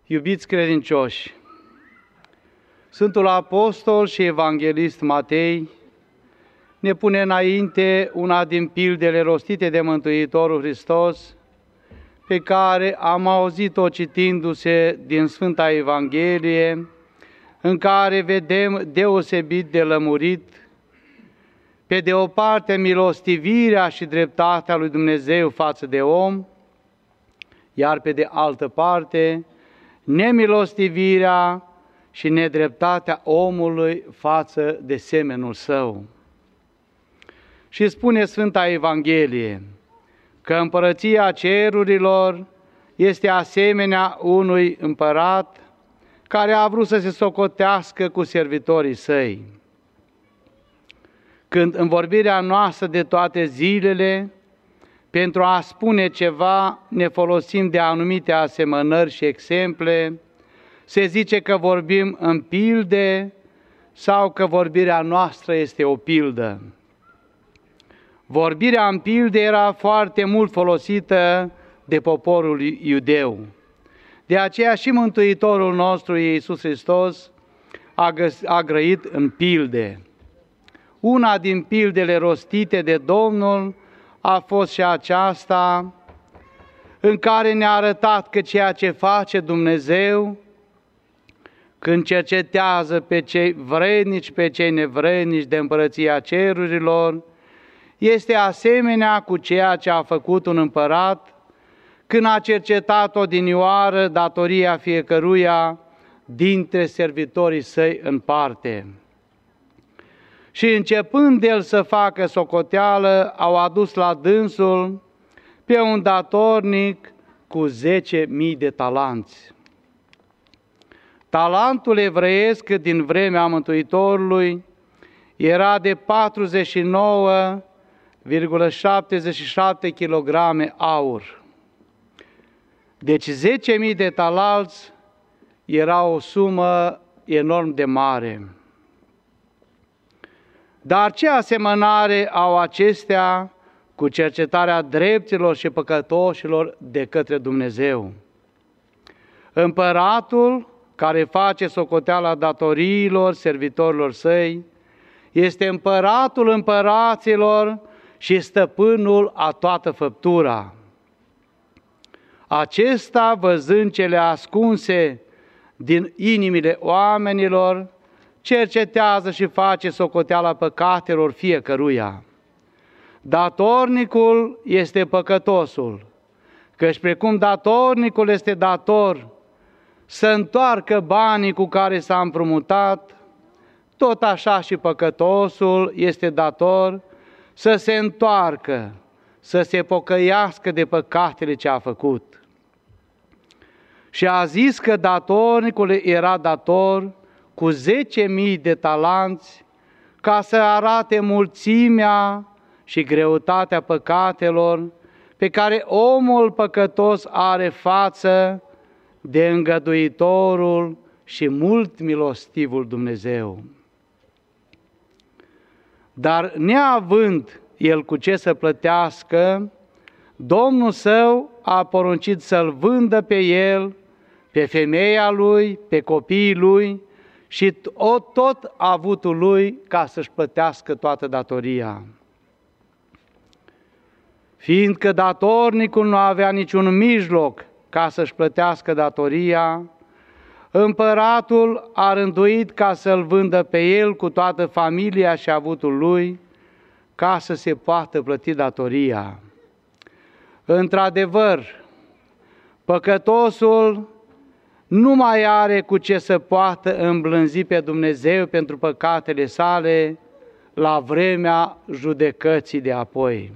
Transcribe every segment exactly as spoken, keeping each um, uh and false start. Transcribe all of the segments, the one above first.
Iubiți credincioși, Sfântul Apostol și Evanghelist Matei ne pune înainte una din pildele rostite de Mântuitorul Hristos, pe care am auzit-o citindu-se din Sfânta Evanghelie, în care vedem deosebit de lămurit, pe de o parte, milostivirea și dreptatea lui Dumnezeu față de om, iar pe de altă parte, nemilostivirea și nedreptatea omului față de semenul său. Și spune Sfânta Evanghelie că împărăția cerurilor este asemenea unui împărat care a vrut să se socotească cu servitorii săi. Când în vorbirea noastră de toate zilele, pentru a spune ceva, ne folosim de anumite asemănări și exemple, se zice că vorbim în pilde sau că vorbirea noastră este o pildă. Vorbirea în pilde era foarte mult folosită de poporul iudeu. De aceea și Mântuitorul nostru, Iisus Hristos, a, găs- a grăit în pilde. Una din pildele rostite de Domnul a fost și aceasta, în care ne-a arătat că ceea ce face Dumnezeu, când cercetează pe cei vrednici, pe cei nevrednici de împărăția cerurilor, este asemenea cu ceea ce a făcut un împărat când a cercetat odinioară datoria fiecăruia dintre servitorii săi în parte. Și începând el să facă socoteală, au adus la dânsul pe un datornic cu zece mii de talanți. Talentul evreiesc din vremea Mântuitorului era de patruzeci și nouă virgulă șaptezeci și șapte kilograme aur. Deci zece mii de talanți era o sumă enorm de mare. Dar ce asemănare au acestea cu cercetarea dreptilor și păcătoșilor de către Dumnezeu? Împăratul care face socoteala datoriilor servitorilor săi este împăratul împăraților și stăpânul a toată făptura. Acesta, văzând cele ascunse din inimile oamenilor, cercetează și face socoteala păcatelor fiecăruia. Datornicul este păcătosul, căci precum datornicul este dator să întoarcă banii cu care s-a împrumutat, tot așa și păcătosul este dator să se întoarcă, să se pocăiască de păcatele ce a făcut. Și a zis că datornicul era dator cu zece mii de talanți, ca să arate mulțimea și greutatea păcatelor pe care omul păcătos are față de îngăduitorul și mult milostivul Dumnezeu. Dar neavând el cu ce să plătească, Domnul său a poruncit să-l vândă pe el, pe femeia lui, pe copiii lui și tot avutul lui, ca să-și plătească toată datoria. Fiindcă datornicul nu avea niciun mijloc ca să-și plătească datoria, împăratul a rânduit ca să-l vândă pe el cu toată familia și avutul lui, ca să se poată plăti datoria. Într-adevăr, păcătosul nu mai are cu ce să poată îmblânzi pe Dumnezeu pentru păcatele sale la vremea judecății de apoi.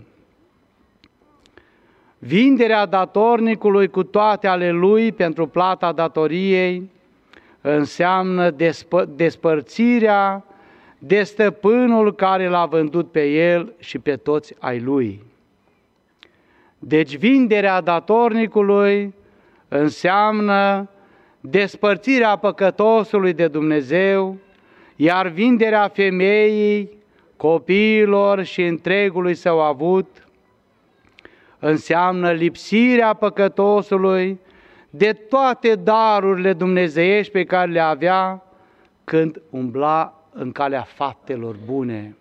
Vinderea datornicului cu toate ale lui pentru plata datoriei înseamnă despă- despărțirea de stăpânul care l-a vândut pe el și pe toți ai lui. Deci vinderea datornicului înseamnă despărțirea păcătosului de Dumnezeu, iar vinderea femeii, copiilor și întregului său avut înseamnă lipsirea păcătosului de toate darurile dumnezeiești pe care le avea când umbla în calea faptelor bune.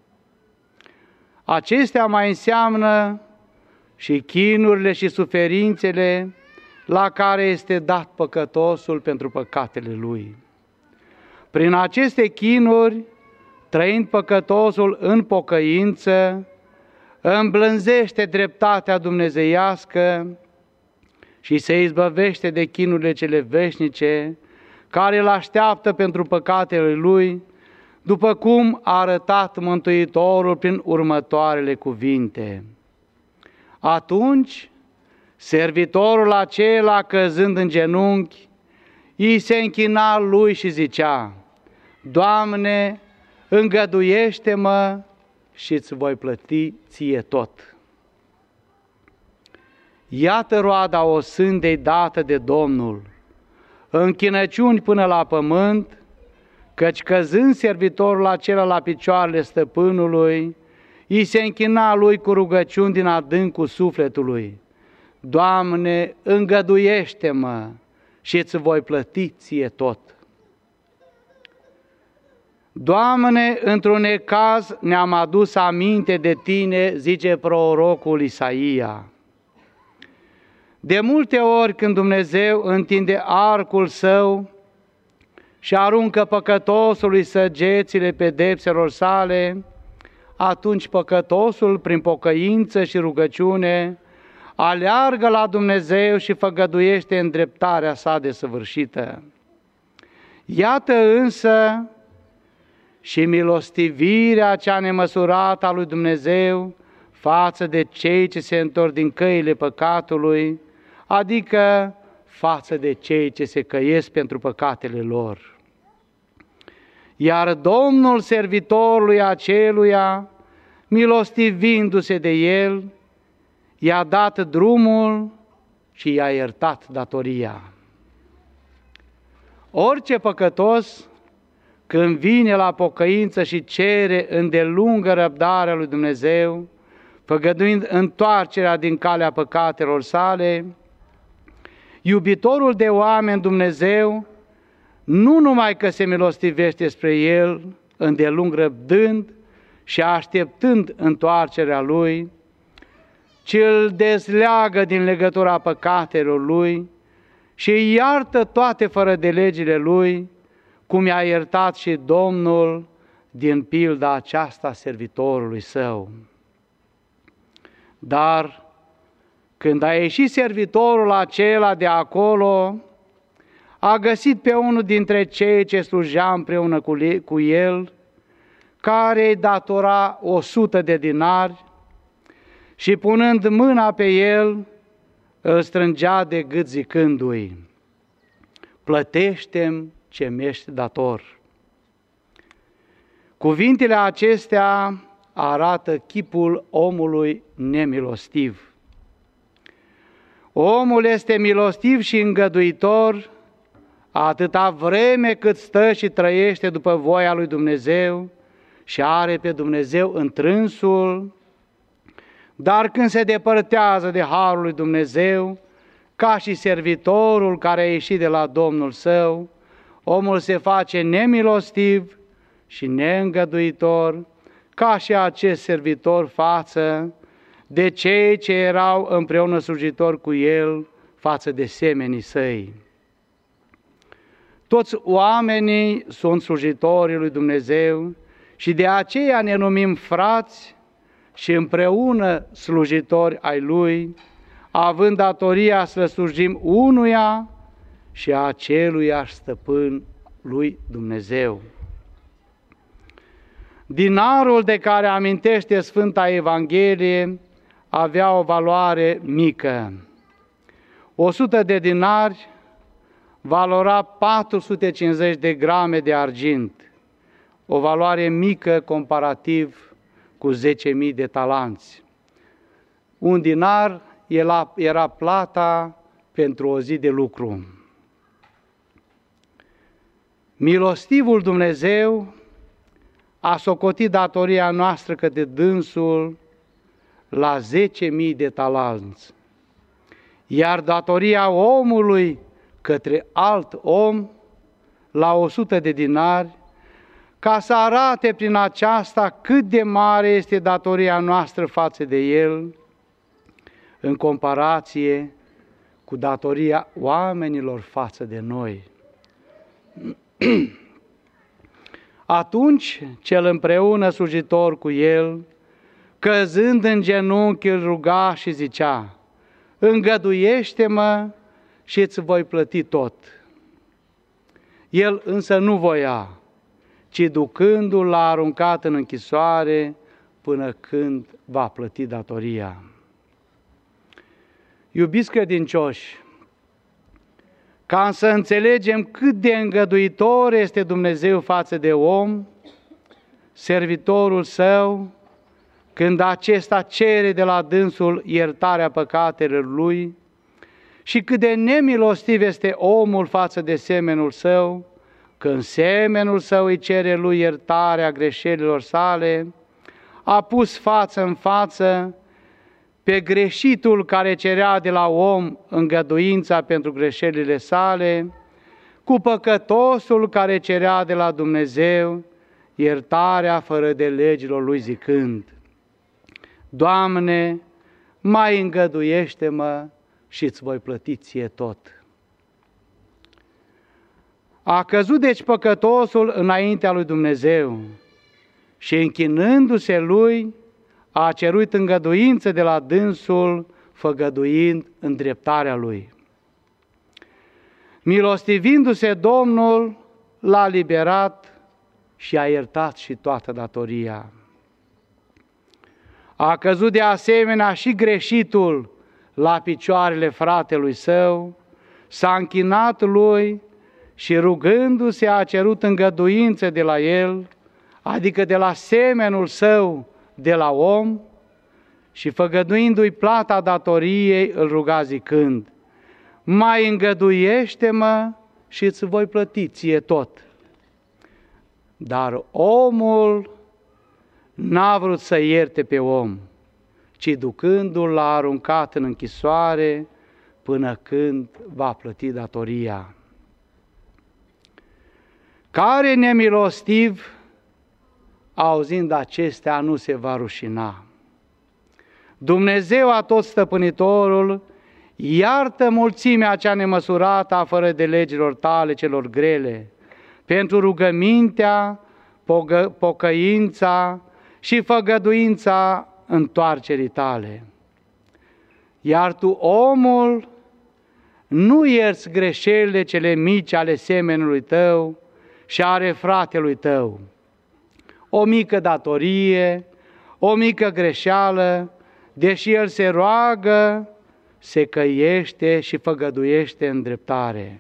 Acestea mai înseamnă și chinurile și suferințele la care este dat păcătosul pentru păcatele lui. Prin aceste chinuri, trăind păcătosul în pocăință, îmblânzește dreptatea dumnezeiască și se izbăvește de chinurile cele veșnice, care îl așteaptă pentru păcatele lui, după cum a arătat Mântuitorul prin următoarele cuvinte. Atunci, servitorul acela, căzând în genunchi, îi se închina lui și zicea: Doamne, îngăduiește-mă și îți voi plăti ție tot. Iată roada osândei dată de Domnul, închinăciuni până la pământ, căci căzând servitorul acela la picioarele stăpânului, îi se închina lui cu rugăciuni din adâncul sufletului: Doamne, îngăduiește-mă și îți voi plăti ție tot. Doamne, într-un necaz ne-am adus aminte de Tine, zice prorocul Isaia. De multe ori când Dumnezeu întinde arcul Său și aruncă păcătosului săgețile pedepselor sale, atunci păcătosul, prin pocăință și rugăciune, aleargă la Dumnezeu și făgăduiește îndreptarea sa desăvârșită. Iată însă și milostivirea cea nemăsurată a lui Dumnezeu față de cei ce se întorc din căile păcatului, adică față de cei ce se căiesc pentru păcatele lor. Iar Domnul servitorului aceluia, milostivindu-se de el, i-a dat drumul și i-a iertat datoria. Orice păcătos, când vine la pocăință și cere îndelungă răbdarea lui Dumnezeu, făgăduind întoarcerea din calea păcatelor sale, iubitorul de oameni Dumnezeu nu numai că se milostivește spre el, îndelung răbdând și așteptând întoarcerea lui, ci îl dezleagă din legătura păcatelor lui și îi iartă toate fără de legile lui, cum i-a iertat și Domnul din pilda aceasta servitorului său. Dar când a ieșit servitorul acela de acolo, a găsit pe unul dintre cei ce slujea împreună cu el, care îi datora o sută de dinari, și punând mâna pe el, îl strângea de gât zicându-i: plătește-mi ce mi-ești dator. Cuvintele acestea arată chipul omului nemilostiv. Omul este milostiv și îngăduitor atâta vreme cât stă și trăiește după voia lui Dumnezeu și are pe Dumnezeu întrânsul, dar când se depărtează de harul lui Dumnezeu, ca și servitorul care a ieșit de la Domnul său, omul se face nemilostiv și neîngăduitor, ca și acest servitor față de cei ce erau împreună slujitori cu el, față de semenii săi. Toți oamenii sunt slujitorii lui Dumnezeu și de aceea ne numim frați și împreună slujitori ai Lui, având datoria să slujim unuia și aceluiași stăpân lui Dumnezeu. Dinarul de care amintește Sfânta Evanghelie avea o valoare mică. O sută de dinari valora patru sute cincizeci de grame de argint, o valoare mică comparativ cu zece mii de talanți. Un dinar era plata pentru o zi de lucru. Milostivul Dumnezeu a socotit datoria noastră către dânsul la zece mii de talanți. iar datoria omului către alt om la o sută de dinari, ca să arate prin aceasta cât de mare este datoria noastră față de el, în comparație cu datoria oamenilor față de noi. Atunci cel împreună slujitor cu el, căzând în genunchi, îl ruga și zicea: îngăduiește-mă și îți voi plăti tot. El însă nu voia, ci ducându-l l-a aruncat în închisoare până când va plăti datoria. Iubiți credincioși, ca să înțelegem cât de îngăduitor este Dumnezeu față de om, servitorul său, când acesta cere de la dânsul iertarea păcatelor lui, și cât de nemilostiv este omul față de semenul său, când semenul său îi cere lui iertarea greșelilor sale, a pus față în față pe greșitul care cerea de la om îngăduința pentru greșelile sale, cu păcătosul care cerea de la Dumnezeu iertarea fără de legilor lui, zicând: Doamne, mai îngăduiește-mă și îți voi plăti ție tot. A căzut deci păcătosul înaintea lui Dumnezeu și, închinându-se lui, a cerut îngăduință de la dânsul, făgăduind îndreptarea lui. Milostivindu-se Domnul, l-a liberat și a iertat și toată datoria. A căzut de asemenea și greșitul la picioarele fratelui său, s-a închinat lui și, rugându-se, a cerut îngăduință de la el, adică de la semenul său, de la om, și făgăduindu-i plata datoriei, îl ruga zicând: mai îngăduiește-mă și îți voi plăti ție tot. Dar omul n-a vrut să ierte pe om, ci ducându-l l-a aruncat în închisoare până când va plăti datoria. Care nemilostiv, auzind acestea, nu se va rușina? Dumnezeu Atotstăpânitorul iartă mulțimea cea nemăsurată a fără de legilor tale celor grele, pentru rugămintea, pocăința și făgăduința întoarcerii tale. Iar tu, omul, nu ierți greșelile cele mici ale semenului tău și ale fratelui tău. O mică datorie, o mică greșeală, deși el se roagă, se căiește și făgăduiește îndreptare.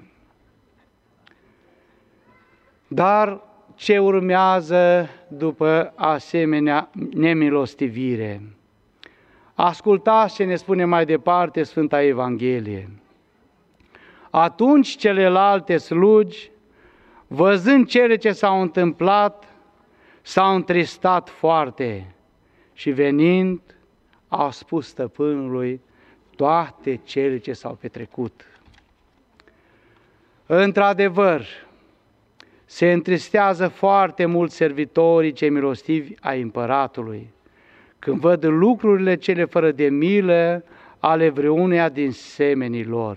Dar ce urmează după asemenea nemilostivire? Ascultați ce ne spune mai departe Sfânta Evanghelie. Atunci celelalte slugi, văzând cele ce s-au întâmplat, s-au întristat foarte și, venind, au spus stăpânului toate cele ce s-au petrecut. Într-adevăr, se întristează foarte mult servitorii cei milostivi ai împăratului, când văd lucrurile cele fără de milă ale vreuneia din semenii lor.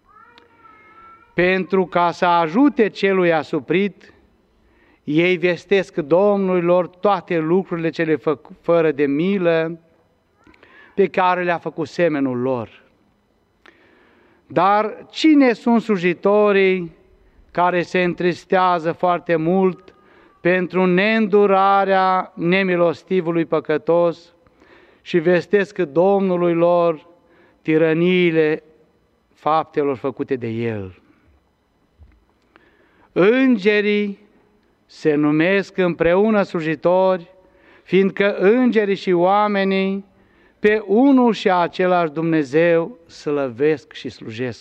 Pentru ca să ajute celui asuprit, ei vestesc Domnului lor toate lucrurile cele fă, fără de milă pe care le-a făcut semenul lor. Dar cine sunt slujitorii care se întristează foarte mult pentru neîndurarea nemilostivului păcătos și vestesc Domnului lor tirăniile faptelor făcute de el? Îngerii se numesc împreună slujitori, fiindcă îngerii și oamenii pe unul și același Dumnezeu slăvesc și slujesc.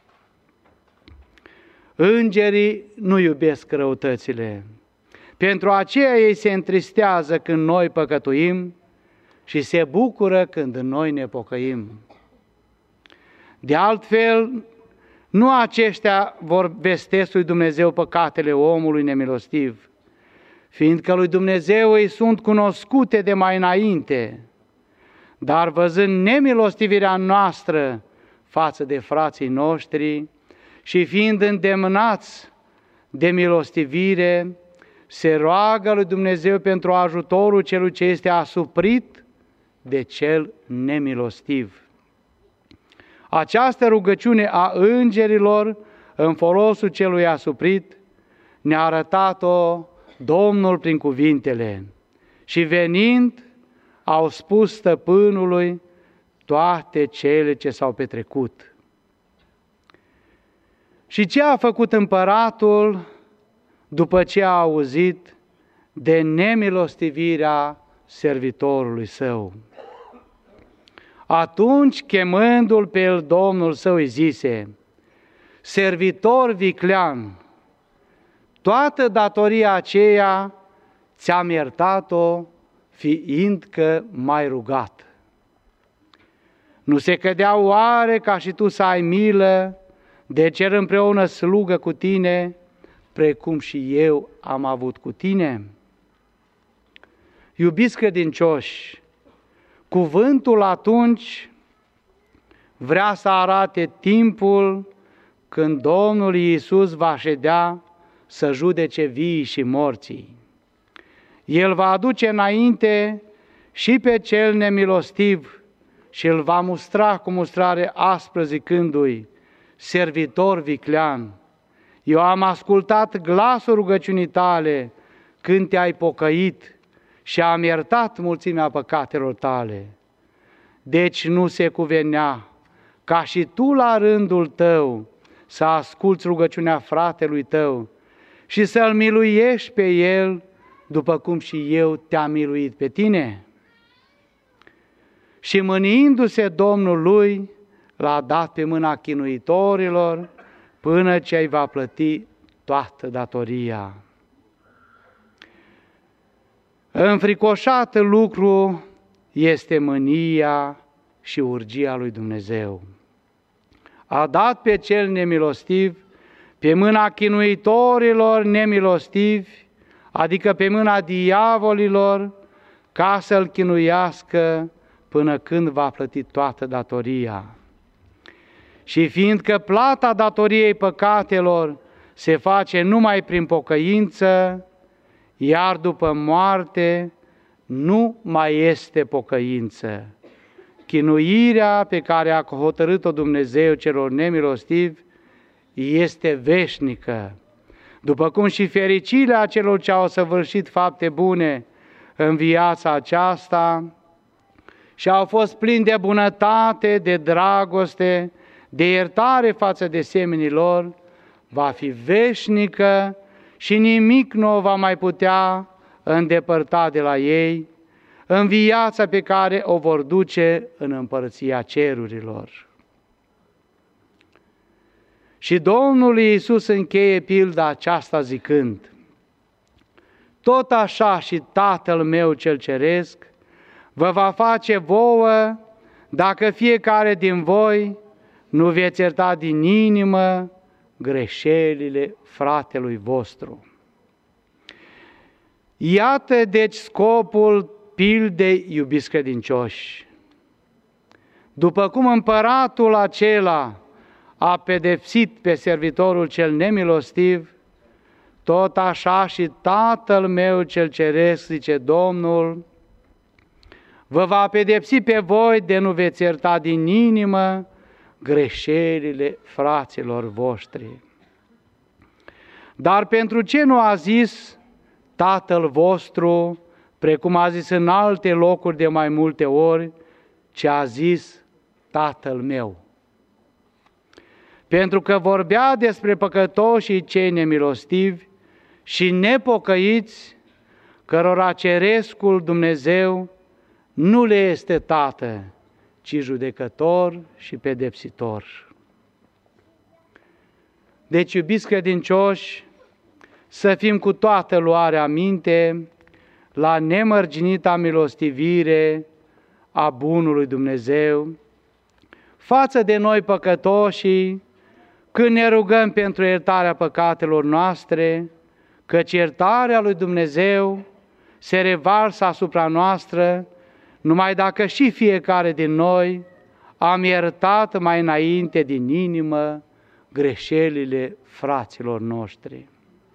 Îngerii nu iubesc răutățile, pentru aceea ei se întristează când noi păcătuim și se bucură când noi ne pocăim. De altfel, nu aceștia vor vestesc lui Dumnezeu păcatele omului nemilostiv, fiindcă lui Dumnezeu îi sunt cunoscute de mai înainte, dar văzând nemilostivirea noastră față de frații noștri și fiind îndemnați de milostivire, se roagă lui Dumnezeu pentru ajutorul celui ce este asuprit de cel nemilostiv. Această rugăciune a îngerilor în folosul celui asuprit ne-a arătat-o Domnul prin cuvintele: și venind, au spus stăpânului toate cele ce s-au petrecut. Și ce a făcut împăratul după ce a auzit de nemilostivirea servitorului său? Atunci, chemându-l pe el, Domnul său îi zise: servitor viclean, toată datoria aceea ți-am iertat-o, fiindcă m-ai rugat. Nu se cădea oare ca și tu să ai milă de cer împreună slugă cu tine, precum și eu am avut cu tine? Iubiți credincioși, cuvântul atunci vrea să arate timpul când Domnul Iisus va ședea să judece viii și morții. El va aduce înainte și pe cel nemilostiv și îl va mustra cu mustrare aspră, zicându-i: servitor viclean, eu am ascultat glasul rugăciunii tale când te-ai pocăit și am iertat mulțimea păcatelor tale. Deci nu se cuvenea ca și tu la rândul tău să asculți rugăciunea fratelui tău și să-l miluiești pe el, după cum și eu te-am miluit pe tine? Și mâniindu-se Domnul lui, l-a dat pe mâna chinuitorilor, până ce îi va plăti toată datoria. Înfricoșat lucru este mânia și urgia lui Dumnezeu. A dat pe cel nemilostiv pe mâna chinuitorilor nemilostivi, adică pe mâna diavolilor, ca să-l chinuiască până când va plăti toată datoria. Și fiindcă plata datoriei păcatelor se face numai prin pocăință, iar după moarte nu mai este pocăință. Chinuirea pe care a hotărât-o Dumnezeu celor nemilostivi este veșnică, după cum și fericirea celor ce au săvârșit fapte bune în viața aceasta și au fost plini de bunătate, de dragoste, de iertare față de semenii lor, va fi veșnică și nimic nu o va mai putea îndepărta de la ei în viața pe care o vor duce în împărăția cerurilor. Și Domnul Iisus încheie pilda aceasta zicând: tot așa și Tatăl meu cel ceresc vă va face vouă, dacă fiecare din voi nu veți ierta din inimă greșelile fratelui vostru. Iată deci scopul pildei, iubiți credincioși. După cum împăratul acela a pedepsit pe servitorul cel nemilostiv, tot așa și Tatăl meu cel ceresc, zice Domnul, vă va pedepsi pe voi de nu veți ierta din inimă greșelile fraților voștri. Dar pentru ce nu a zis Tatăl vostru, precum a zis în alte locuri de mai multe ori, ce a zis Tatăl meu? Pentru că vorbea despre păcătoșii cei nemilostivi și nepocăiți, cărora cerescul Dumnezeu nu le este tată, ci judecător și pedepsitor. Deci, iubiți credincioși, să fim cu toată luarea minte la nemărginita milostivire a bunului Dumnezeu, față de noi păcătoșii, când ne rugăm pentru iertarea păcatelor noastre, căci iertarea lui Dumnezeu se revarsă asupra noastră, numai dacă și fiecare din noi am iertat mai înainte din inimă greșelile fraților noștri.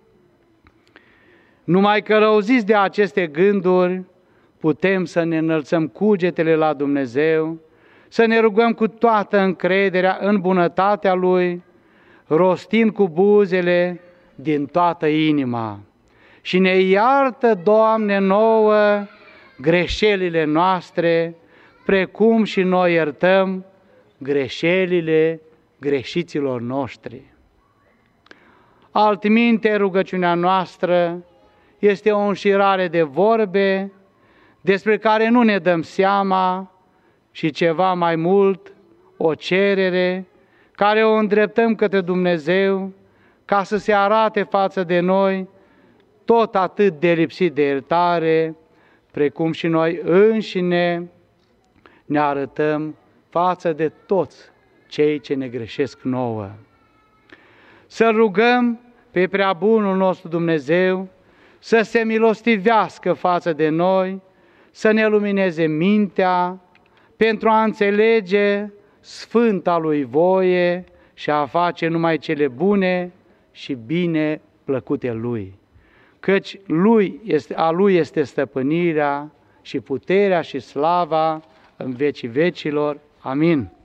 Numai călăuziți de aceste gânduri, putem să ne înălțăm cugetele la Dumnezeu, să ne rugăm cu toată încrederea în bunătatea Lui, rostind cu buzele din toată inima. Și ne iartă, Doamne, nouă greșelile noastre, precum și noi iertăm greșelile greșiților noștri. Altminte, rugăciunea noastră este o înșirare de vorbe despre care nu ne dăm seama și ceva mai mult, o cerere care o îndreptăm către Dumnezeu ca să se arate față de noi tot atât de lipsit de iertare, precum și noi înșine ne arătăm față de toți cei ce ne greșesc nouă. Să rugăm pe prea bunul nostru Dumnezeu să se milostivească față de noi, să ne lumineze mintea pentru a înțelege sfânta Lui voie și a face numai cele bune și bine plăcute Lui. Căci lui este, a Lui este stăpânirea și puterea și slava în vecii vecilor. Amin.